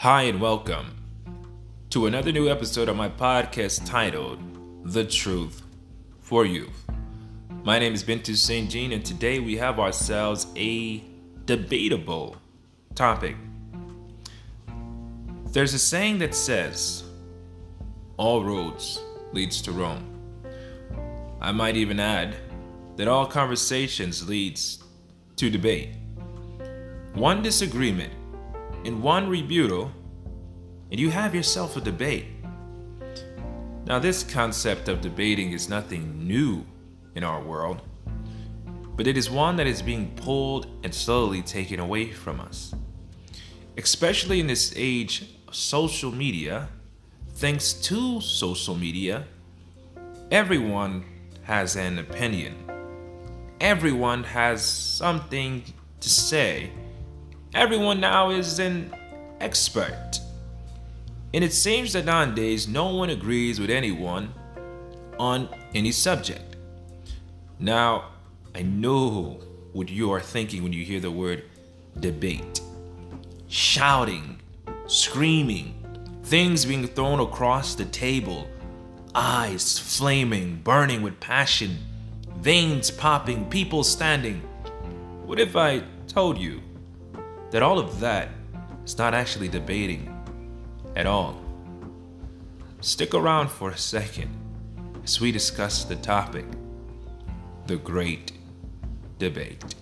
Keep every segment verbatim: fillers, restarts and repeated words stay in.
Hi, and welcome to another new episode of my podcast titled The Truth for Youth. My name is Bintu Saint Jean, and today we have ourselves a debatable topic. There's a saying that says, all roads leads to Rome. I might even add that all conversations leads to debate. One disagreement and one rebuttal, and you have yourself a debate. Now, this concept of debating is nothing new in our world, but it is one that is being pulled and slowly taken away from us. Especially in this age of social media, thanks to social media, everyone has an opinion. Everyone has something to say. Everyone now is an expert. And it seems that nowadays no one agrees with anyone on any subject. Now, I know what you are thinking when you hear the word debate. Shouting, screaming, things being thrown across the table, eyes flaming, burning with passion, veins popping, people standing. What if I told you that all of that is not actually debating at all? Stick around for a second as we discuss the topic, the great debate.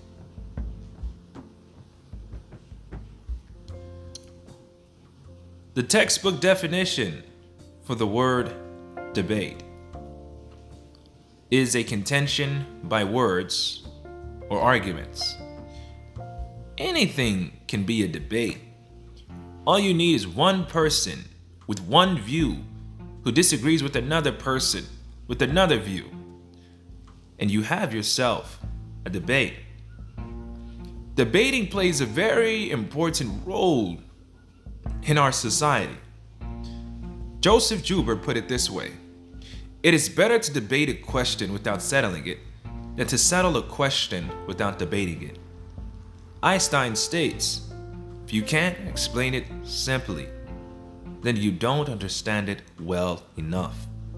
The textbook definition for the word debate is a contention by words or arguments. Anything can be a debate. All you need is one person with one view who disagrees with another person with another view, and you have yourself a debate. Debating plays a very important role in our society. Joseph Joubert put it this way: it is better to debate a question without settling it than to settle a question without debating it. Einstein states, if you can't explain it simply, then you don't understand it well enough.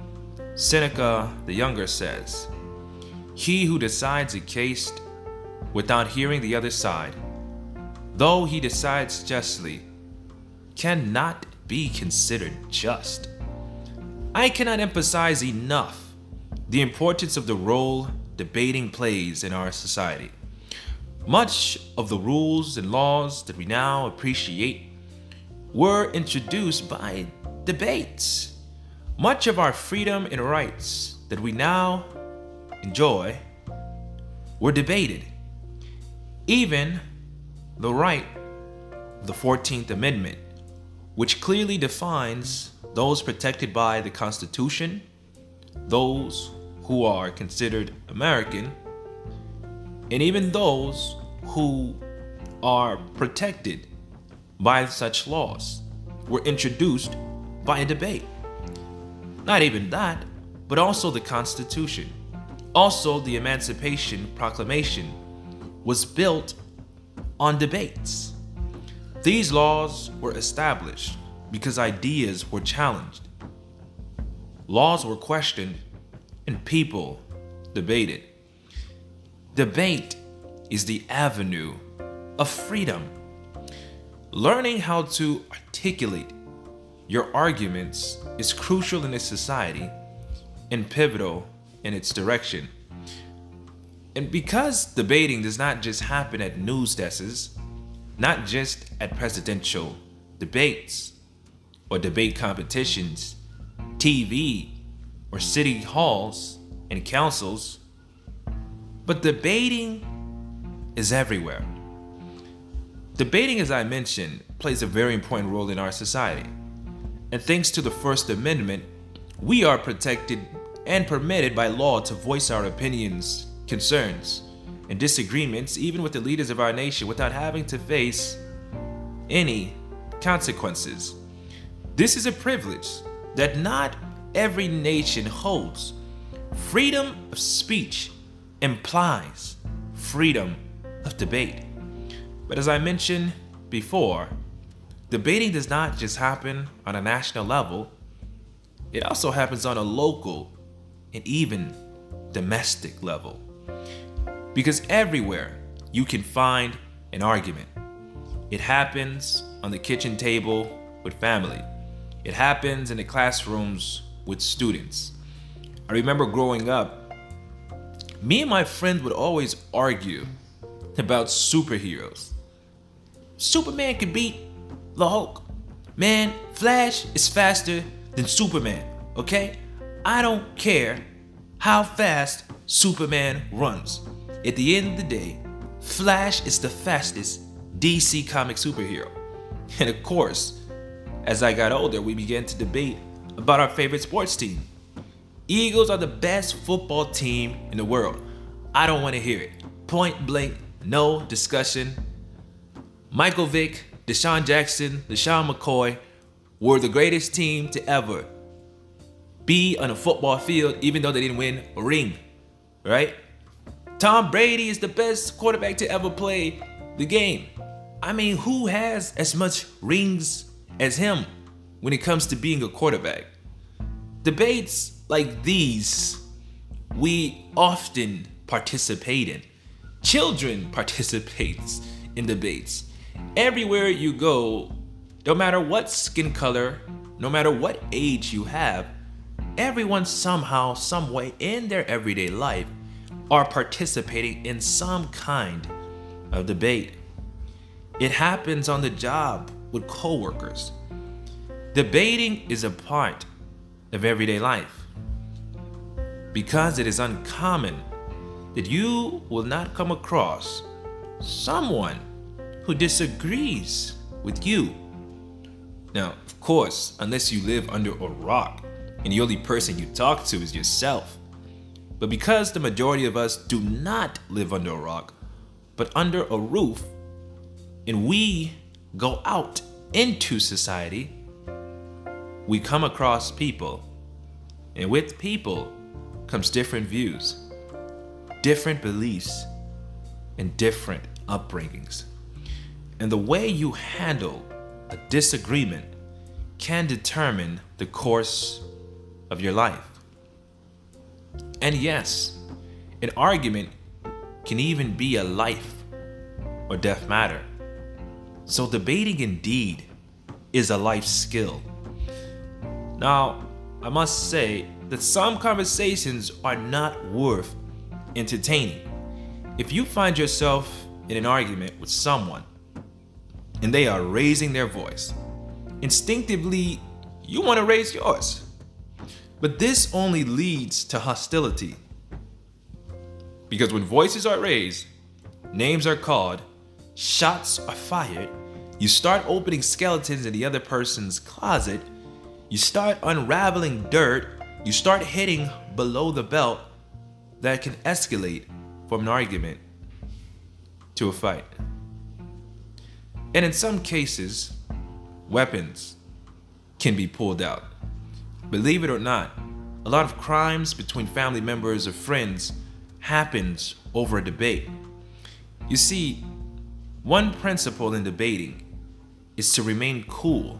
Seneca the Younger says, he who decides a case without hearing the other side, though he decides justly, cannot be considered just. I cannot emphasize enough the importance of the role debating plays in our society. Much of the rules and laws that we now appreciate were introduced by debates. Much of our freedom and rights that we now enjoy were debated. Even the right of the fourteenth Amendment, which clearly defines those protected by the Constitution, those who are considered American, and even those who are protected by such laws, were introduced by a debate. Not even that, but also the Constitution. Also, the Emancipation Proclamation was built on debates. These laws were established because ideas were challenged. Laws were questioned, and people debated. Debate is the avenue of freedom. Learning how to articulate your arguments is crucial in this society and pivotal in its direction. And because debating does not just happen at news desks, not just at presidential debates or debate competitions, T V, or city halls and councils, but debating is everywhere. Debating, as I mentioned, plays a very important role in our society. And thanks to the First Amendment, we are protected and permitted by law to voice our opinions, concerns, and disagreements even with the leaders of our nation without having to face any consequences. This is a privilege that not every nation holds. Freedom of speech implies freedom of debate. But as I mentioned before, debating does not just happen on a national level, it also happens on a local and even domestic level. Because everywhere you can find an argument. It happens on the kitchen table with family. It happens in the classrooms with students. I remember growing up, me and my friends would always argue about superheroes. Superman can beat the Hulk. Man, Flash is faster than Superman, okay? I don't care how fast Superman runs. At the end of the day, Flash is the fastest D C comic superhero. And of course, as I got older, we began to debate about our favorite sports team. Eagles are the best football team in the world. I don't want to hear it. Point blank, no discussion. Michael Vick, Deshaun Jackson, LaShawn McCoy were the greatest team to ever be on a football field, even though they didn't win a ring, right? Tom Brady is the best quarterback to ever play the game. I mean, who has as much rings as him when it comes to being a quarterback? Debates like these, we often participate in. Children participates in debates. Everywhere you go, no matter what skin color, no matter what age you have, everyone somehow, some way in their everyday life are participating in some kind of debate. It happens on the job with coworkers. Debating is a part of everyday life because it is uncommon that you will not come across someone who disagrees with you. Now, of course, unless you live under a rock and the only person you talk to is yourself. But because the majority of us do not live under a rock, but under a roof, and we go out into society, we come across people, and with people comes different views, different beliefs, and different upbringings. And the way you handle a disagreement can determine the course of your life. And yes, an argument can even be a life or death matter. So debating indeed is a life skill. Now, I must say that some conversations are not worth entertaining. If you find yourself in an argument with someone and they are raising their voice, instinctively you want to raise yours. But this only leads to hostility. Because when voices are raised, names are called, shots are fired, you start opening skeletons in the other person's closet, you start unraveling dirt, you start hitting below the belt that can escalate from an argument to a fight. And in some cases, weapons can be pulled out. Believe it or not, a lot of crimes between family members or friends happens over a debate. You see, one principle in debating is to remain cool,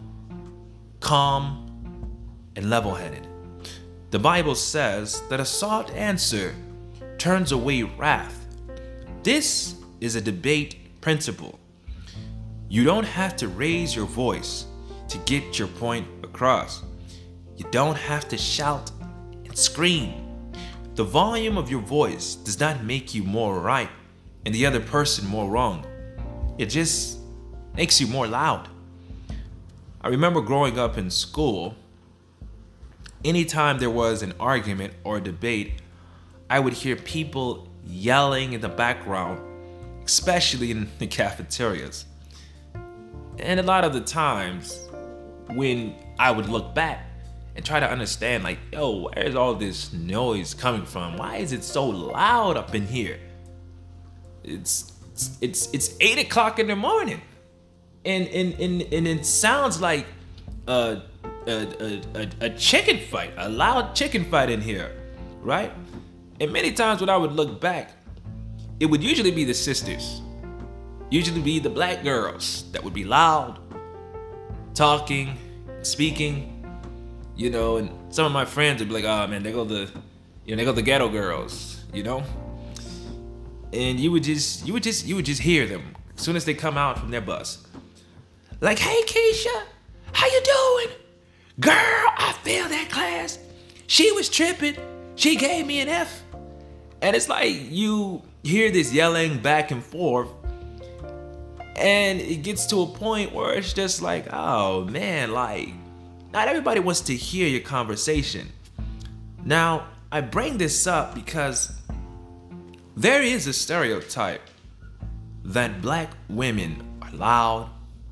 calm, and level-headed. The Bible says that a soft answer turns away wrath. This is a debate principle. You don't have to raise your voice to get your point across. You don't have to shout and scream. The volume of your voice does not make you more right and the other person more wrong. It just makes you more loud. I remember growing up in school, anytime there was an argument or a debate, I would hear people yelling in the background, especially in the cafeterias. And a lot of the times when I would look back and try to understand, like, yo, where's all this noise coming from? Why is it so loud up in here? It's it's it's eight o'clock in the morning, and and and, and it sounds like a, a a a chicken fight, a loud chicken fight in here, right? And many times when I would look back, it would usually be the sisters, usually be the black girls that would be loud, talking, speaking, you know, and some of my friends would be like, oh man, they go the, you know, they go the ghetto girls, you know? And you would just, you would just, you would just hear them as soon as they come out from their bus. Like, hey Keisha, how you doing? Girl, I failed that class. She was tripping. She gave me an F. And it's like you hear this yelling back and forth, and it gets to a point where it's just like, oh man, like, not everybody wants to hear your conversation. Now, I bring this up because there is a stereotype that black women are loud,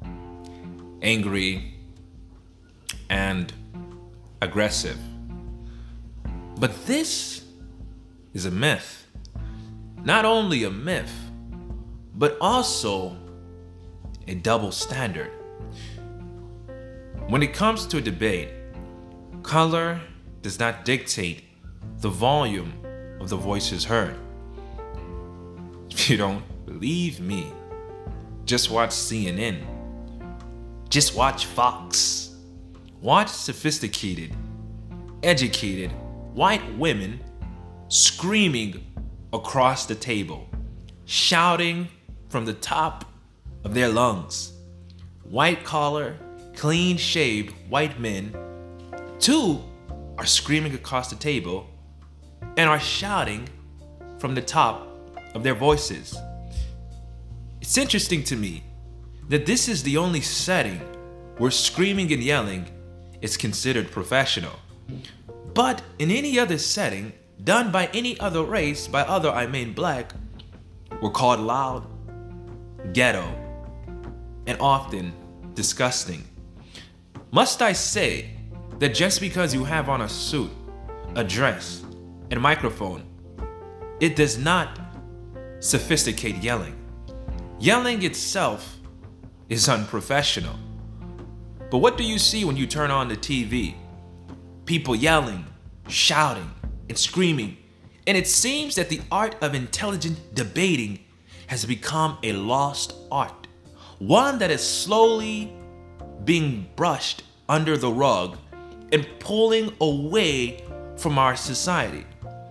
angry, and aggressive. But this is a myth. Not only a myth, but also a double standard. When it comes to a debate, color does not dictate the volume of the voices heard. If you don't believe me, just watch C N N. Just watch Fox. Watch sophisticated, educated white women screaming across the table, shouting from the top of their lungs. White collar, clean shaved white men, too, are screaming across the table and are shouting from the top of their voices. It's interesting to me that this is the only setting where screaming and yelling is considered professional. But in any other setting, done by any other race, by other I mean black, we're called loud, ghetto, and often disgusting. Must I say that just because you have on a suit, a dress, and a microphone, it does not sophisticate yelling. Yelling itself is unprofessional. But what do you see when you turn on the T V? People yelling, shouting, and screaming. And it seems that the art of intelligent debating has become a lost art. One that is slowly being brushed under the rug and pulling away from our society.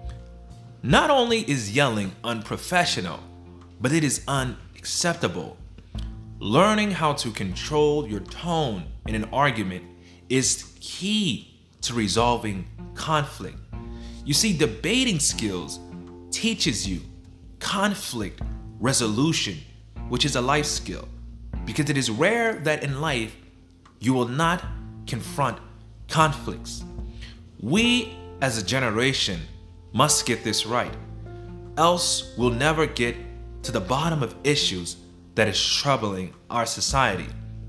Not only is yelling unprofessional, but it is unacceptable. Learning how to control your tone in an argument is key to resolving conflict. You see, debating skills teaches you conflict resolution, which is a life skill, because it is rare that in life you will not confront conflicts. We as a generation must get this right, else we'll never get to the bottom of issues that is troubling our society.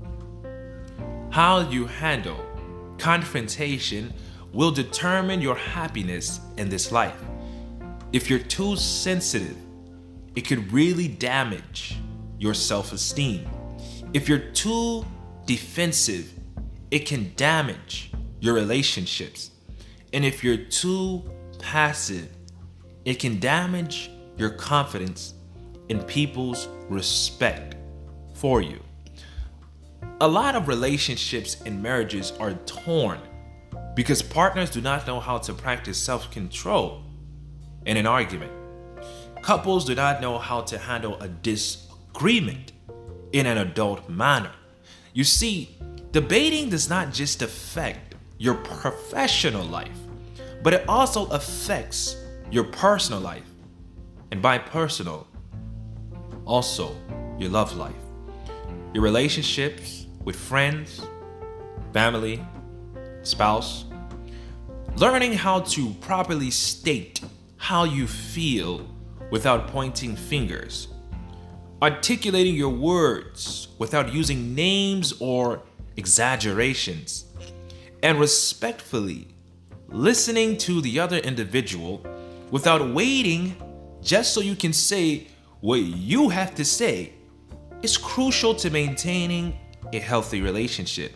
How you handle confrontation will determine your happiness in this life. If you're too sensitive, it could really damage your self-esteem. If you're too defensive, it can damage your relationships. And if you're too passive, it can damage your confidence in people's respect for you. A lot of relationships and marriages are torn because partners do not know how to practice self-control in an argument. Couples do not know how to handle a disagreement in an adult manner. You see, debating does not just affect your professional life, but it also affects your personal life. And by personal, also your love life, your relationships with friends, family, spouse. Learning how to properly state how you feel without pointing fingers. Articulating your words without using names or exaggerations. And respectfully listening to the other individual without waiting just so you can say what you have to say is crucial to maintaining a healthy relationship.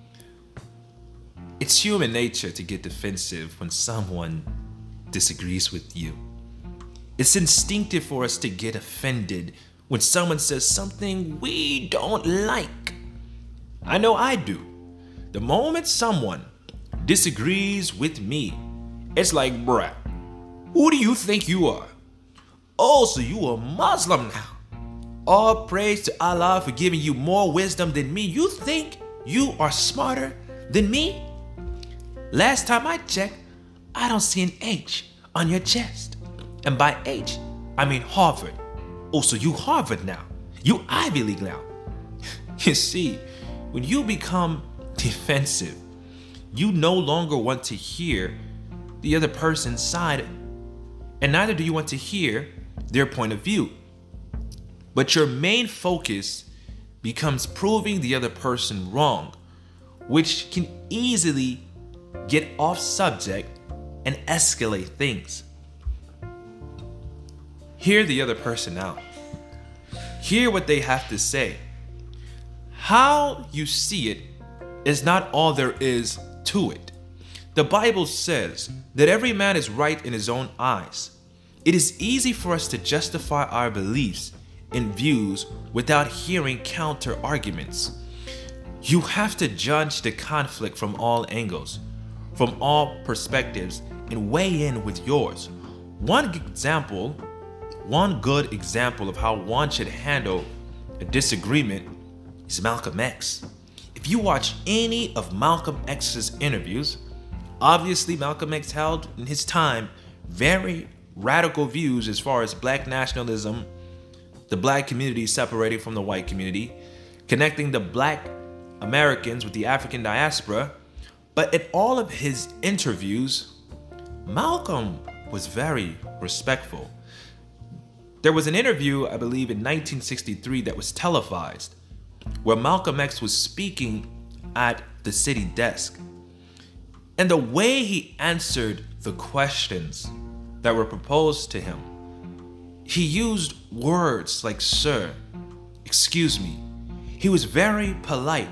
It's human nature to get defensive when someone disagrees with you. It's instinctive for us to get offended when someone says something we don't like. I know I do. The moment someone disagrees with me, it's like, bruh, who do you think you are? Oh, so you a Muslim now. All praise to Allah for giving you more wisdom than me. You think you are smarter than me? Last time I checked, I don't see an H on your chest. And by H, I mean Harvard. Oh, so you Harvard now. You Ivy League now. You see, when you become defensive, you no longer want to hear the other person's side, and neither do you want to hear their point of view. But your main focus becomes proving the other person wrong, which can easily get off subject and escalate things. Hear the other person out. Hear what they have to say. How you see it is not all there is to it. The Bible says that every man is right in his own eyes. It is easy for us to justify our beliefs and views without hearing counter arguments. You have to judge the conflict from all angles, from all perspectives, and weigh in with yours. One example, one good example of how one should handle a disagreement is Malcolm X. If you watch any of Malcolm X's interviews, obviously Malcolm X held in his time very radical views as far as black nationalism, the black community separating from the white community, connecting the black Americans with the African diaspora. But in all of his interviews, Malcolm was very respectful. There was an interview, I believe in nineteen sixty-three, that was televised, where Malcolm X was speaking at the city desk. And the way he answered the questions that were proposed to him, he used words like sir, excuse me. He was very polite.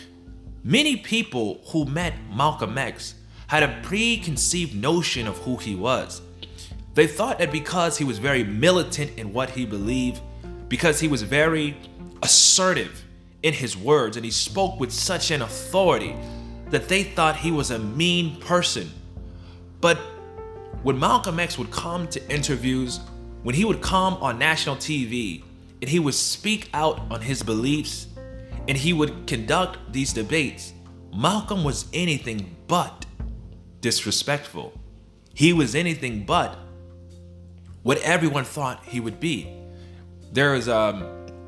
Many people who met Malcolm X had a preconceived notion of who he was. They thought that because he was very militant in what he believed, because he was very assertive in his words, and he spoke with such an authority, that they thought he was a mean person. But when Malcolm X would come to interviews, when he would come on national T V, and he would speak out on his beliefs, and he would conduct these debates, Malcolm was anything but disrespectful. He was anything but what everyone thought he would be. There was um,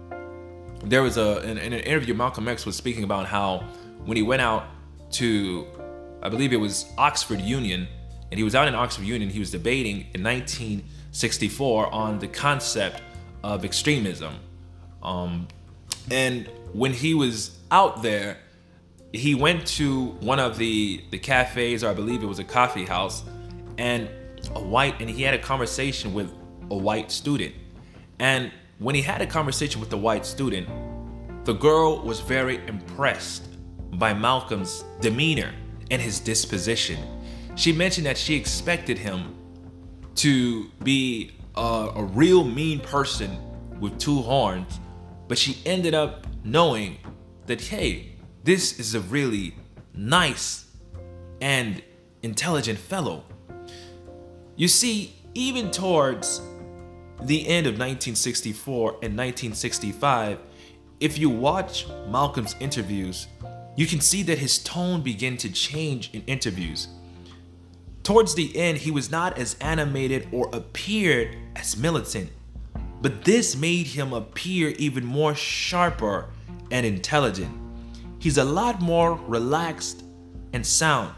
there was a in, in an interview, Malcolm X was speaking about how when he went out to, I believe it was Oxford Union, and he was out in Oxford Union, he was debating in nineteen sixty-four on the concept of extremism. Um, and when he was out there, he went to one of the, the cafes, or I believe it was a coffee house, and a white, and he had a conversation with a white student. And when he had a conversation with the white student, the girl was very impressed by Malcolm's demeanor and his disposition. She mentioned that she expected him to be a, a real mean person with two horns, but she ended up knowing that, hey, this is a really nice and intelligent fellow. You see, even towards the end of nineteen sixty-four and nineteen sixty-five, if you watch Malcolm's interviews, you can see that his tone began to change in interviews. Towards the end, he was not as animated or appeared as militant, but this made him appear even more sharper and intelligent. He's a lot more relaxed and sound.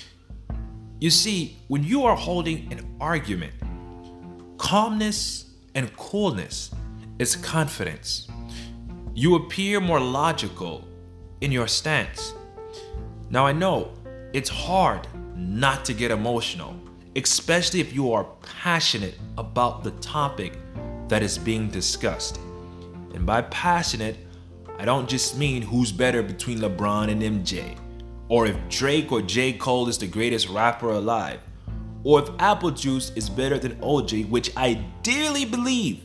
You see, when you are holding an argument, calmness and coolness is confidence. You appear more logical in your stance. Now, I know it's hard not to get emotional, especially if you are passionate about the topic that is being discussed. And by passionate, I don't just mean who's better between LeBron and M J, or if Drake or J. Cole is the greatest rapper alive, or if apple juice is better than O J, which I dearly believe,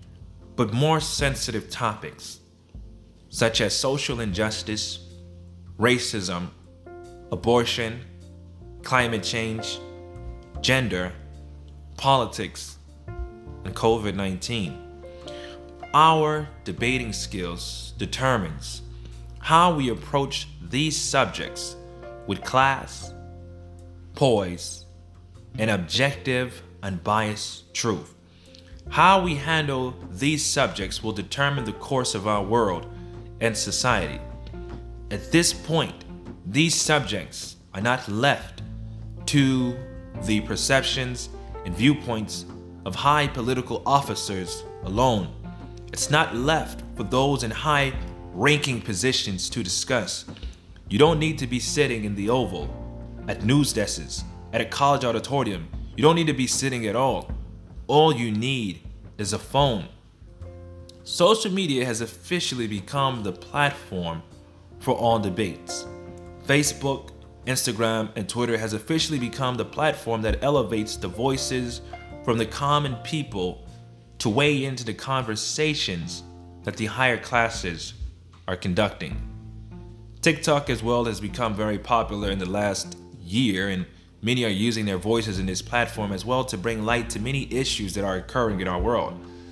but more sensitive topics, such as social injustice, racism, abortion, climate change, gender, politics, and COVID nineteen. Our debating skills determines how we approach these subjects with class, poise, and objective, unbiased truth. How we handle these subjects will determine the course of our world and society. At this point, these subjects are not left to the perceptions and viewpoints of high political officers alone. It's not left for those in high-ranking positions to discuss. You don't need to be sitting in the Oval, at news desks, at a college auditorium. You don't need to be sitting at all. All you need is a phone. Social media has officially become the platform for all debates. Facebook, Instagram, and Twitter has officially become the platform that elevates the voices from the common people to weigh into the conversations that the higher classes are conducting. TikTok as well has become very popular in the last year, and many are using their voices in this platform as well to bring light to many issues that are occurring in our world.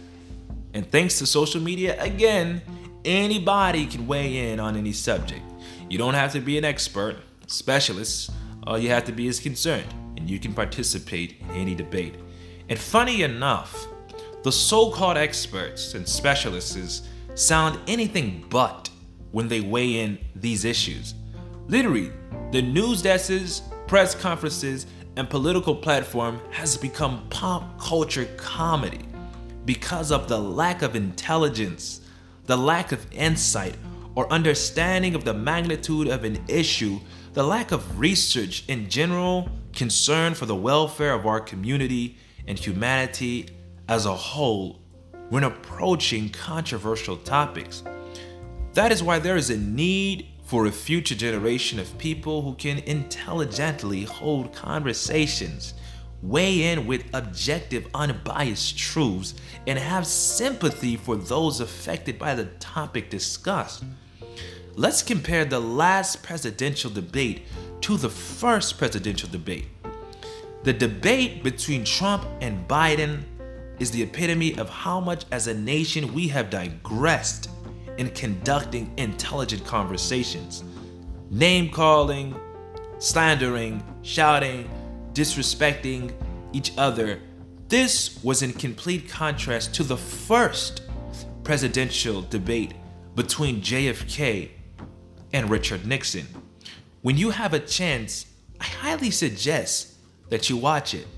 And thanks to social media, again, anybody can weigh in on any subject. You don't have to be an expert, specialist. All you have to be is concerned, and you can participate in any debate. And funny enough, the so-called experts and specialists sound anything but when they weigh in these issues. Literally, the news desks, press conferences, and political platform has become pop culture comedy because of the lack of intelligence, the lack of insight or understanding of the magnitude of an issue, the lack of research in general, concern for the welfare of our community and humanity as a whole when approaching controversial topics. That is why there is a need for a future generation of people who can intelligently hold conversations, weigh in with objective, unbiased truths, and have sympathy for those affected by the topic discussed. Let's compare the last presidential debate to the first presidential debate. The debate between Trump and Biden is the epitome of how much as a nation we have digressed in conducting intelligent conversations. Name calling, slandering, shouting, disrespecting each other. This was in complete contrast to the first presidential debate between J F K and Richard Nixon. When you have a chance, I highly suggest that you watch it.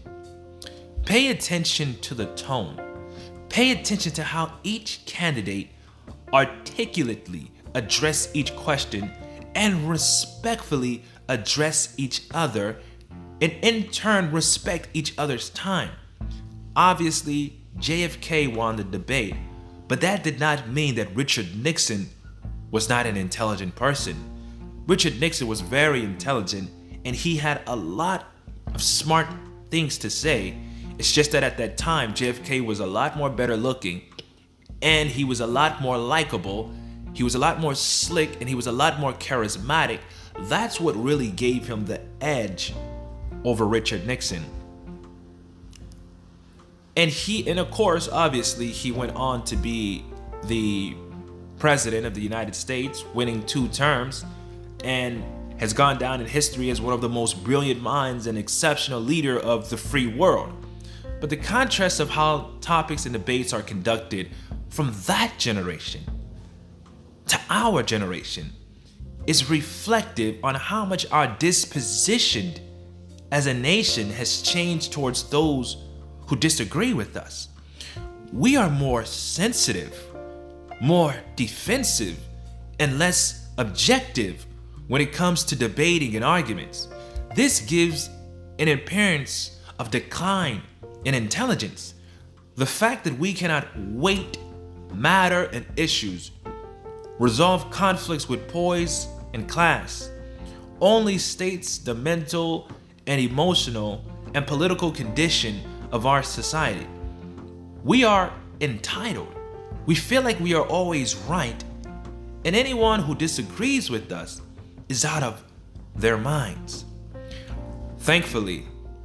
Pay attention to the tone. Pay attention to how each candidate articulately address each question and respectfully address each other, and in turn respect each other's time. Obviously, J F K won the debate, but that did not mean that Richard Nixon was not an intelligent person. Richard Nixon was very intelligent, and he had a lot of smart things to say. It's just that at that time, J F K was a lot more better looking, and he was a lot more likable, he was a lot more slick, and he was a lot more charismatic. That's what really gave him the edge over Richard Nixon. And he, and of course, obviously, he went on to be the president of the United States, winning two terms, and has gone down in history as one of the most brilliant minds and exceptional leader of the free world. But the contrast of how topics and debates are conducted from that generation to our generation is reflective on how much our disposition as a nation has changed towards those who disagree with us. We are more sensitive, more defensive, and less objective when it comes to debating and arguments. This gives an appearance of decline in intelligence. The fact that we cannot weight matter and issues, resolve conflicts with poise and class, only states the mental and emotional and political condition of our society. We are entitled. We feel like we are always right, and anyone who disagrees with us is out of their minds. Thankfully,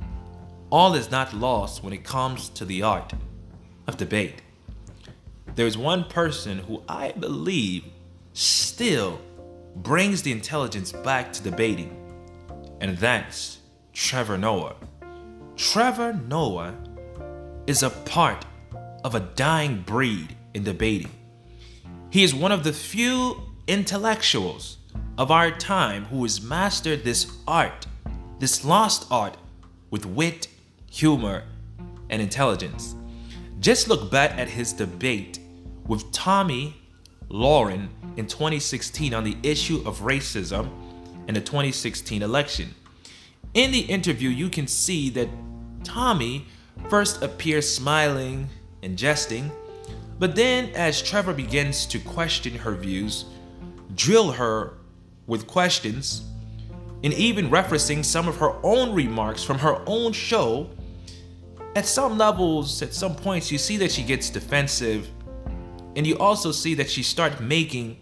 all is not lost when it comes to the art of debate. There's one person who I believe still brings the intelligence back to debating, and that's Trevor Noah. Trevor Noah is a part of a dying breed in debating. He is one of the few intellectuals of our time who has mastered this art, this lost art, with wit, humor, and intelligence. Just look back at his debate with Tomi Lahren in twenty sixteen on the issue of racism in the twenty sixteen election. In the interview, you can see that Tomi first appears smiling and jesting, but then as Trevor begins to question her views, drill her with questions, and even referencing some of her own remarks from her own show, at some levels, at some points, you see that she gets defensive, and you also see that she starts making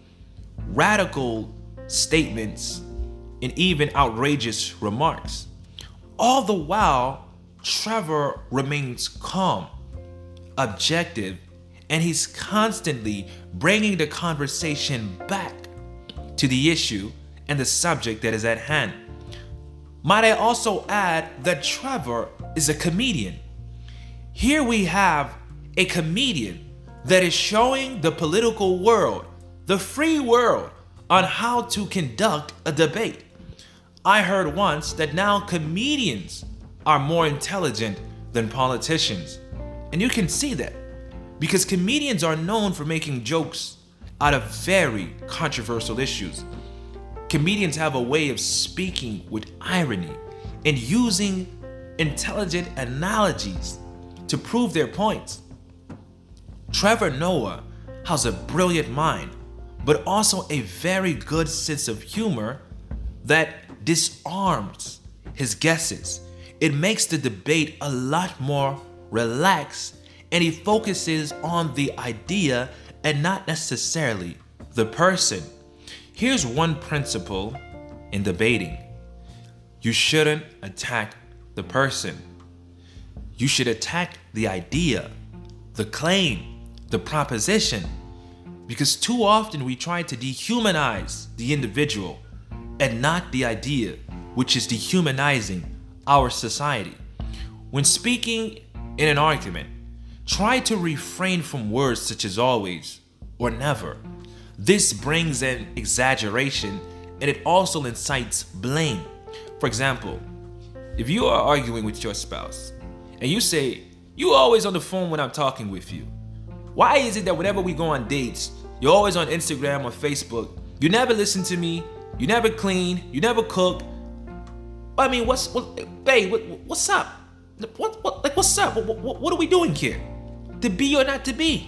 radical statements and even outrageous remarks. All the while, Trevor remains calm, objective, and he's constantly bringing the conversation back to the issue and the subject that is at hand. Might I also add that Trevor is a comedian. Here we have a comedian that is showing the political world, the free world, on how to conduct a debate. I heard once that now comedians are more intelligent than politicians. And you can see that because comedians are known for making jokes out of very controversial issues. Comedians have a way of speaking with irony and using intelligent analogies to prove their points. Trevor Noah has a brilliant mind, but also a very good sense of humor that disarms his guesses. It makes the debate a lot more relaxed, and he focuses on the idea and not necessarily the person. Here's one principle in debating. You shouldn't attack the person. You should attack the idea, the claim, the proposition, because too often we try to dehumanize the individual and not the idea, which is dehumanizing our society. When speaking in an argument, try to refrain from words such as always or never. This brings an exaggeration, and it also incites blame. For example, if you are arguing with your spouse and you say, "You always on the phone when I'm talking with you. Why is it that whenever we go on dates, you're always on Instagram or Facebook? You never listen to me. You never clean. You never cook." I mean, what's what, babe? What, what's up? What what like what's up? What, what what are we doing here? To be or not to be?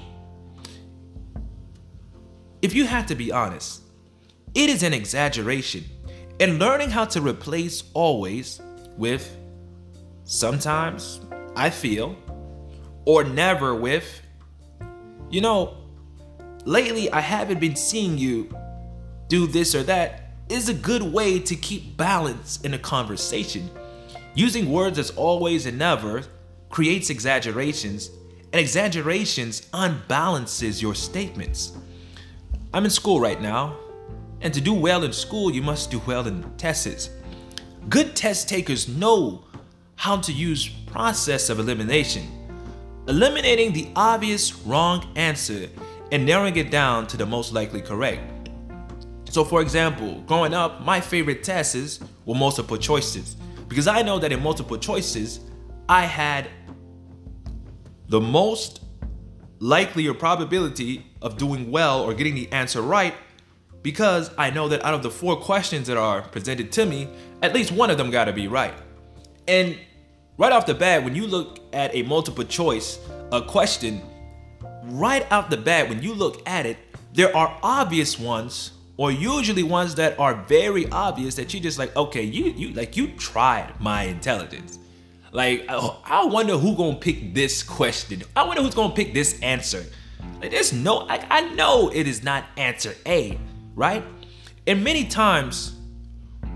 If you have to be honest, it is an exaggeration, and learning how to replace always with sometimes, I feel, or never with, you know, lately I haven't been seeing you do this or that, is a good way to keep balance in a conversation. Using words as always and never creates exaggerations, and exaggerations unbalances your statements. I'm in school right now, and to do well in school, you must do well in tests. Good test takers know how to use process of elimination, eliminating the obvious wrong answer and narrowing it down to the most likely correct. So for example, growing up, my favorite tests were multiple choices, because I know that in multiple choices, I had the most likely or probability of doing well or getting the answer right, because I know that out of the four questions that are presented to me, at least one of them gotta be right. And right off the bat, when you look at a multiple choice a question, right out the bat, when you look at it, there are obvious ones, or usually ones that are very obvious that you just like, okay, you you like you tried my intelligence. Like, oh, I wonder who gonna pick this question. I wonder who's gonna pick this answer. Like, there's no, like, I know it is not answer A, right? And many times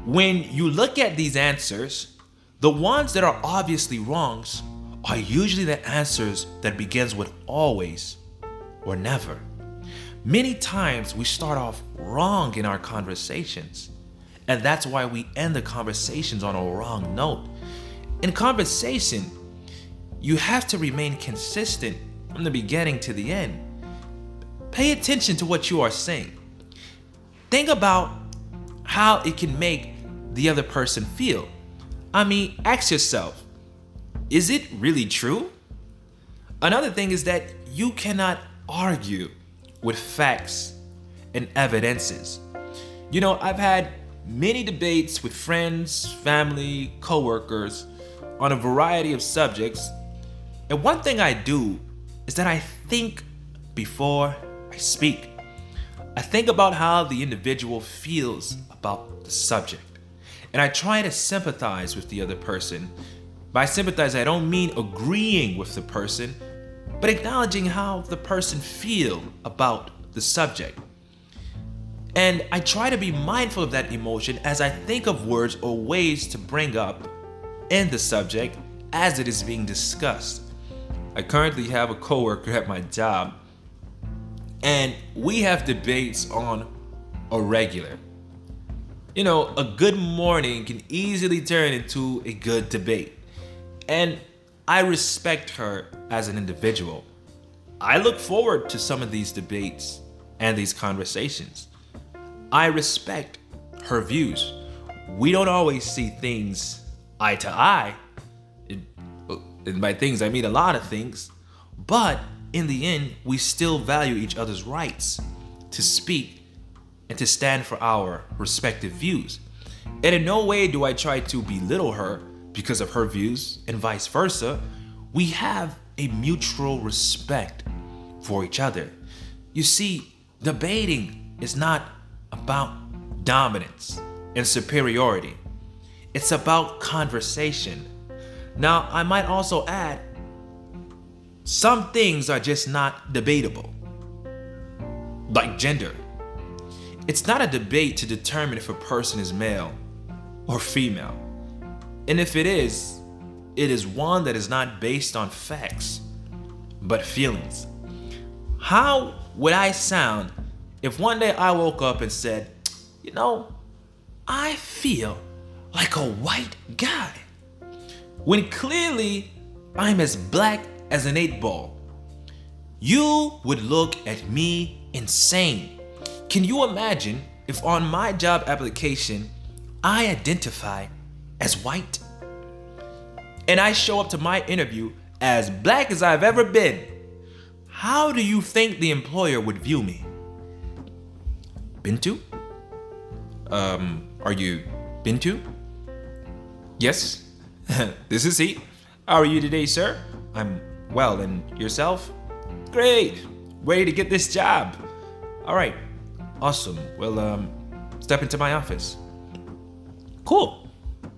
When you look at these answers, the ones that are obviously wrongs are usually the answers that begins with always or never. Many times we start off wrong in our conversations, and that's why we end the conversations on a wrong note. In conversation, you have to remain consistent from the beginning to the end. Pay attention to what you are saying. Think about how it can make the other person feel. I mean, ask yourself, is it really true? Another thing is that you cannot argue with facts and evidences. You know, I've had many debates with friends, family, coworkers on a variety of subjects. And one thing I do is that I think before I speak. I think about how the individual feels about the subject. And I try to sympathize with the other person. By sympathize, I don't mean agreeing with the person, but acknowledging how the person feels about the subject. And I try to be mindful of that emotion as I think of words or ways to bring up in the subject as it is being discussed. I currently have a coworker at my job, and we have debates on a regular. You know, a good morning can easily turn into a good debate. And I respect her as an individual. I look forward to some of these debates and these conversations. I respect her views. We don't always see things eye to eye. And by things, I mean a lot of things. But in the end, we still value each other's rights to speak and to stand for our respective views. And in no way do I try to belittle her because of her views and vice versa. We have a mutual respect for each other. You see, debating is not about dominance and superiority. It's about conversation. Now, I might also add, some things are just not debatable, like gender. It's not a debate to determine if a person is male or female. And if it is, it is one that is not based on facts, but feelings. How would I sound if one day I woke up and said, you know, I feel like a white guy, when clearly I'm as black as an eight ball? You would look at me insane. Can you imagine if on my job application I identify as white and I show up to my interview as black as I've ever been? How do you think the employer would view me? Bintu? Um, are you Bintu? Yes, this is he. How are you today, sir? I'm well, and yourself? Great, ready to get this job. All right, awesome. Well, um, step into my office. Cool.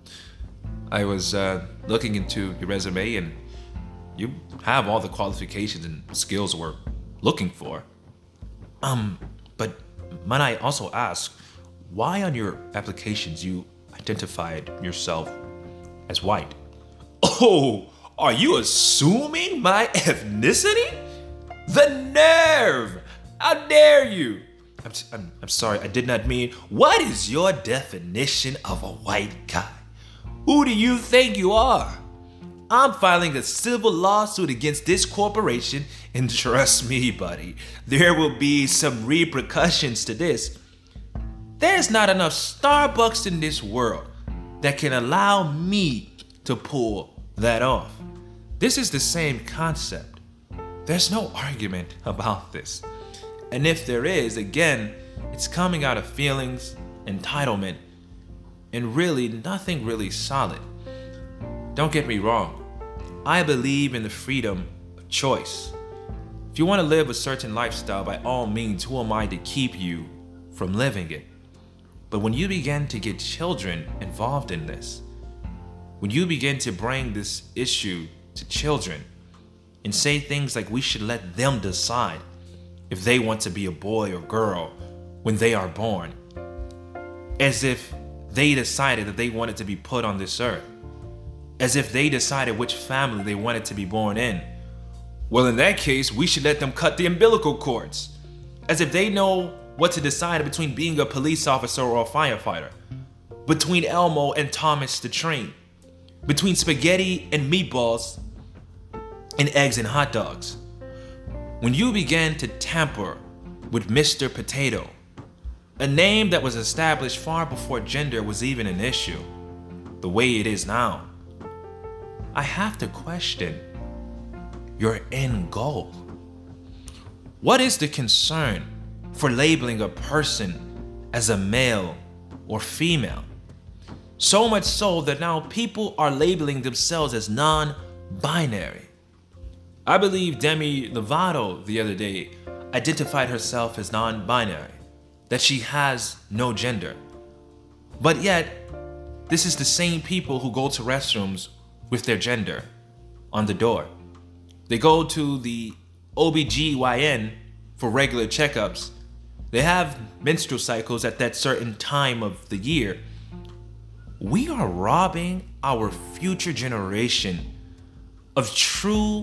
I was uh, looking into your resume, and you have all the qualifications and skills we're looking for. Um, but might I also ask, why on your applications you identified yourself as white? Oh, are you assuming my ethnicity? The nerve! How dare you? I'm, I'm, I'm sorry, I did not mean. What is your definition of a white guy? Who do you think you are? I'm filing a civil lawsuit against this corporation, and trust me, buddy, there will be some repercussions to this. There's not enough Starbucks in this world that can allow me to pull that off. This is the same concept. There's no argument about this. And if there is, again, it's coming out of feelings, entitlement, and really nothing really solid. Don't get me wrong. I believe in the freedom of choice. If you want to live a certain lifestyle, by all means, who am I to keep you from living it? But when you begin to get children involved in this, when you begin to bring this issue to children and say things like we should let them decide if they want to be a boy or girl when they are born, as if they decided that they wanted to be put on this earth, as if they decided which family they wanted to be born in. Well, in that case, we should let them cut the umbilical cords, as if they know what to decide between being a police officer or a firefighter, between Elmo and Thomas the Train, between spaghetti and meatballs and eggs and hot dogs. When you began to tamper with Mister Potato, a name that was established far before gender was even an issue, the way it is now, I have to question your end goal. What is the concern for labeling a person as a male or female? So much so that now people are labeling themselves as non-binary. I believe Demi Lovato the other day identified herself as non-binary, that she has no gender. But yet, this is the same people who go to restrooms with their gender on the door. They go to the O B G Y N for regular checkups. They have menstrual cycles at that certain time of the year. We are robbing our future generation of true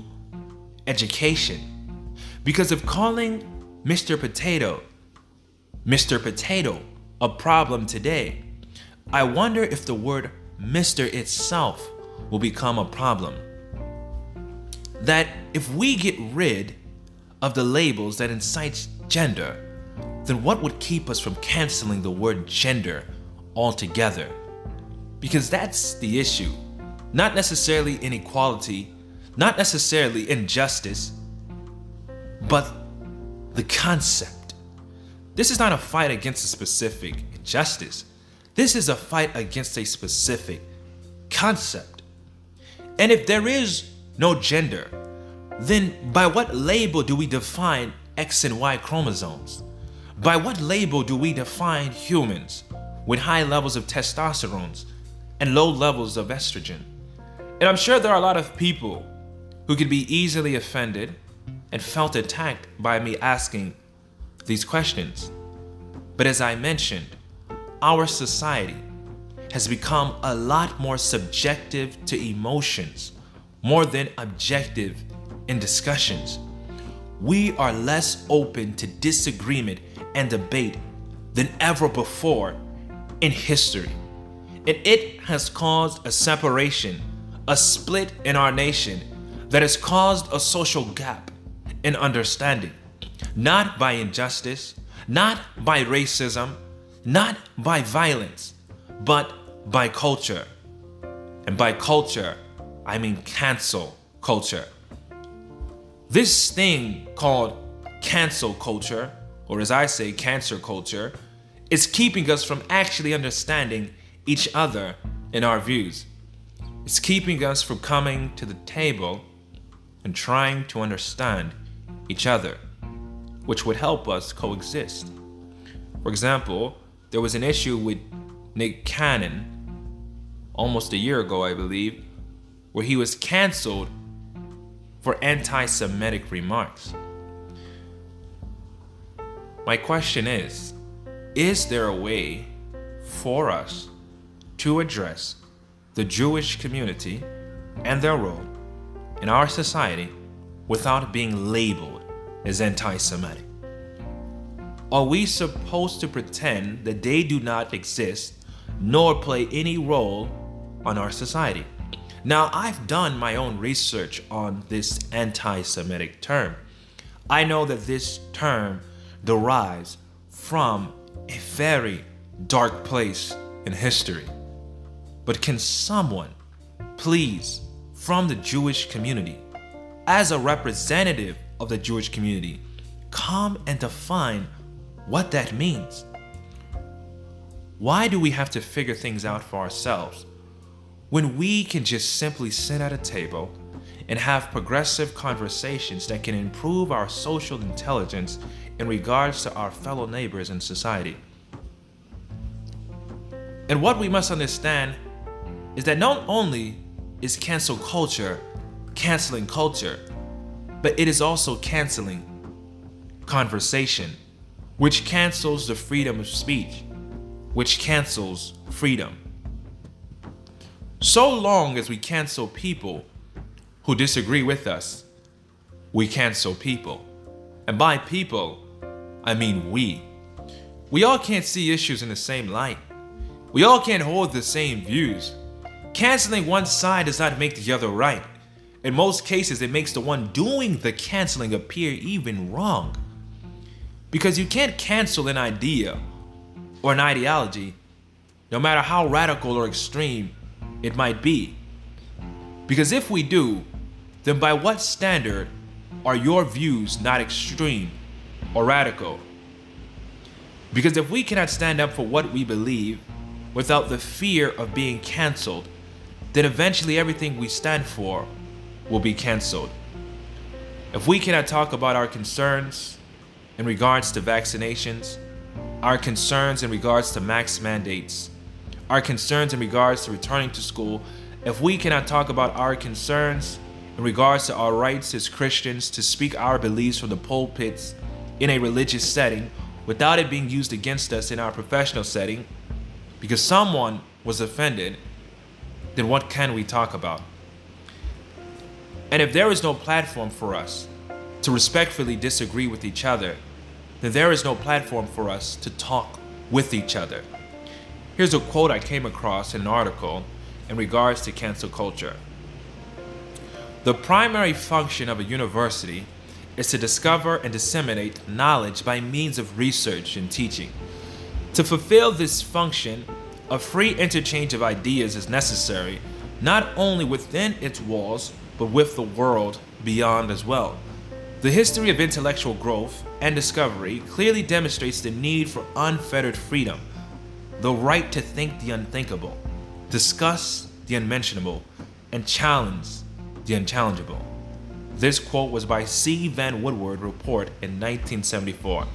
education because of calling Mister Potato Mister Potato a problem today. I wonder if the word Mister itself will become a problem. That if we get rid of the labels that incite gender, then what would keep us from canceling the word gender altogether? Because that's the issue. Not necessarily inequality, not necessarily injustice, but the concept. This is not a fight against a specific injustice. This is a fight against a specific concept. And if there is no gender, then by what label do we define X and Y chromosomes? By what label do we define humans with high levels of testosterone and low levels of estrogen? And I'm sure there are a lot of people who could be easily offended and felt attacked by me asking these questions. But as I mentioned, our society has become a lot more subjective to emotions, more than objective in discussions. We are less open to disagreement and debate than ever before in history. And it has caused a separation, a split in our nation that has caused a social gap in understanding, not by injustice, not by racism, not by violence, but by culture. And by culture, I mean cancel culture. This thing called cancel culture, or as I say, cancer culture, is keeping us from actually understanding each other in our views. It's keeping us from coming to the table and trying to understand each other, which would help us coexist. For example, there was an issue with Nick Cannon almost a year ago, I believe, where he was canceled for anti-Semitic remarks. My question is, is there a way for us to address the Jewish community and their role in our society without being labeled as anti-Semitic? Are we supposed to pretend that they do not exist nor play any role on our society? Now, I've done my own research on this anti-Semitic term. I know that this term derives from a very dark place in history. But can someone, please, from the Jewish community, as a representative of the Jewish community, come and define what that means? Why do we have to figure things out for ourselves when we can just simply sit at a table and have progressive conversations that can improve our social intelligence in regards to our fellow neighbors in society? And what we must understand is that not only is cancel culture canceling culture, but it is also canceling conversation, which cancels the freedom of speech, which cancels freedom. So long as we cancel people who disagree with us, we cancel people. And by people, I mean we. We all can't see issues in the same light. We all can't hold the same views. Canceling one side does not make the other right. In most cases, it makes the one doing the canceling appear even wrong. Because you can't cancel an idea or an ideology, no matter how radical or extreme it might be. Because if we do, then by what standard are your views not extreme or radical? Because if we cannot stand up for what we believe without the fear of being canceled, then eventually everything we stand for will be canceled. If we cannot talk about our concerns in regards to vaccinations, our concerns in regards to mask mandates, our concerns in regards to returning to school, if we cannot talk about our concerns in regards to our rights as Christians to speak our beliefs from the pulpits in a religious setting without it being used against us in our professional setting because someone was offended, then what can we talk about? And if there is no platform for us to respectfully disagree with each other, then there is no platform for us to talk with each other. Here's a quote I came across in an article in regards to cancel culture. The primary function of a university is to discover and disseminate knowledge by means of research and teaching. To fulfill this function, a free interchange of ideas is necessary, not only within its walls, but with the world beyond as well. The history of intellectual growth and discovery clearly demonstrates the need for unfettered freedom, the right to think the unthinkable, discuss the unmentionable, and challenge the unchallengeable. This quote was by C. Van Woodward Report in nineteen seventy-four.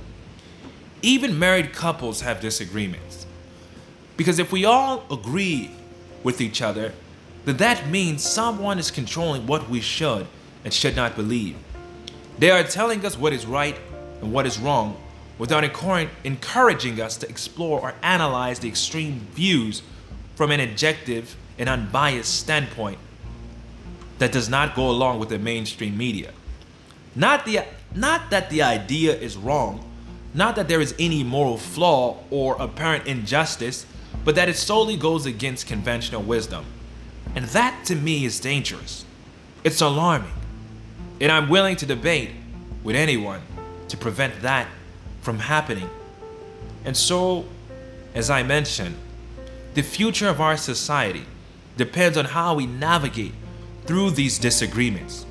Even married couples have disagreements. Because if we all agree with each other, then that means someone is controlling what we should and should not believe. They are telling us what is right and what is wrong without encouraging us to explore or analyze the extreme views from an objective and unbiased standpoint that does not go along with the mainstream media. Not, the, not that the idea is wrong, not that there is any moral flaw or apparent injustice, but that it solely goes against conventional wisdom. And that to me is dangerous. It's alarming. And I'm willing to debate with anyone to prevent that from happening. And so, as I mentioned, the future of our society depends on how we navigate through these disagreements.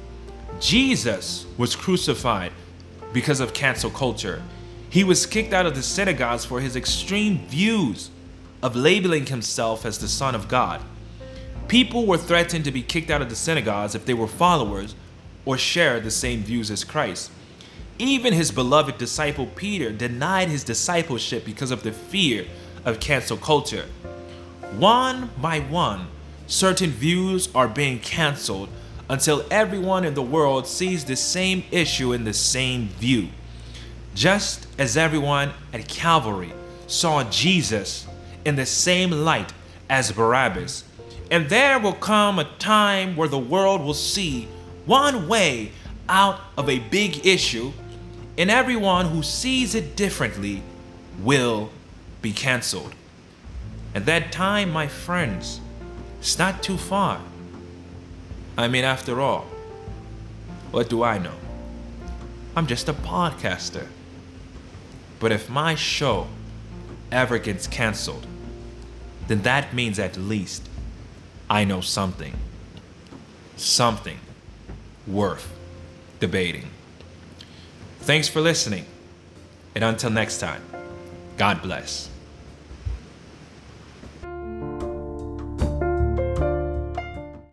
Jesus was crucified because of cancel culture. He was kicked out of the synagogues for his extreme views of labeling himself as the Son of God. People were threatened to be kicked out of the synagogues if they were followers or shared the same views as Christ. Even his beloved disciple Peter denied his discipleship because of the fear of cancel culture. One by one, certain views are being canceled until everyone in the world sees the same issue in the same view. Just as everyone at Calvary saw Jesus in the same light as Barabbas. And there will come a time where the world will see one way out of a big issue, and everyone who sees it differently will be canceled. And that time, my friends, it's not too far. I mean, after all, what do I know? I'm just a podcaster. But if my show ever gets canceled, then that means at least I know something. Something worth debating. Thanks for listening. And until next time, God bless.